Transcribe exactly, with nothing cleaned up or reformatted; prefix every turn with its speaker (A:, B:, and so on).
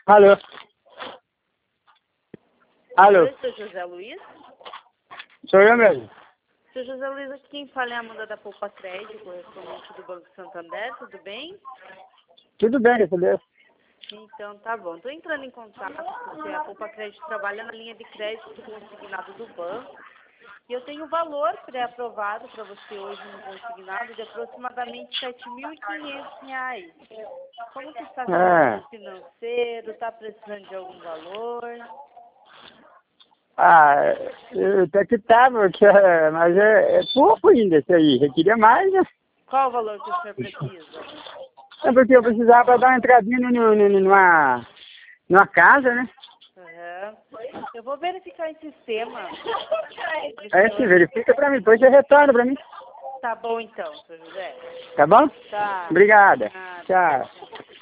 A: Alô? Alô?
B: Oi, seu José Luiz?
A: Sou eu mesmo.
B: Seu José Luiz, aqui quem fala é a Amanda da Poupa Crédito, correspondente do Banco Santander, tudo bem?
A: Tudo bem, graças a Deus.
B: Então, tá bom. Estou entrando em contato porque a Poupa Crédito trabalha na linha de crédito consignado do banco. E eu tenho valor pré-aprovado para você hoje no consignado de aproximadamente sete mil e quinhentos reais. Como que está
A: Ah,
B: seu financeiro? Está precisando de algum valor?
A: ah eu até que tava, porque, é, mas é, é pouco ainda isso aí. Eu queria mais, né?
B: Qual o valor que o senhor precisa?
A: É porque eu precisava dar uma entradinha no, no, no, numa, numa casa, né?
B: Uhum. Eu vou verificar em sistema.
A: Aí você verifica pra mim, depois você retorna pra mim.
B: Tá bom então, seu José.
A: Tá bom?
B: Tá.
A: Obrigada.
B: Nada.
A: Tchau.